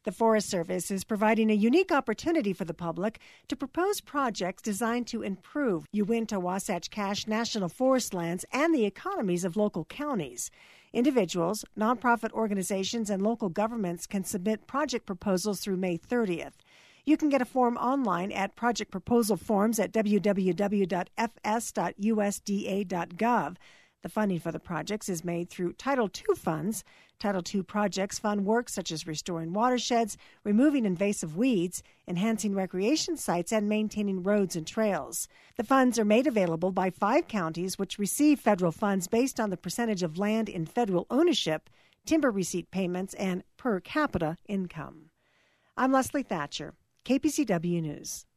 The Forest Service is providing a unique opportunity for the public to propose projects designed to improve Uinta-Wasatch Cache National Forest lands and the economies of local counties. Individuals, nonprofit organizations, and local governments can submit project proposals through May 30th. You can get a form online at Project Proposal Forms at www.fs.usda.gov. The funding for the projects is made through Title II funds. Title II projects fund work such as restoring watersheds, removing invasive weeds, enhancing recreation sites, and maintaining roads and trails. The funds are made available by 5 counties which receive federal funds based on the percentage of land in federal ownership, timber receipt payments, and per capita income. I'm Leslie Thatcher, KPCW News.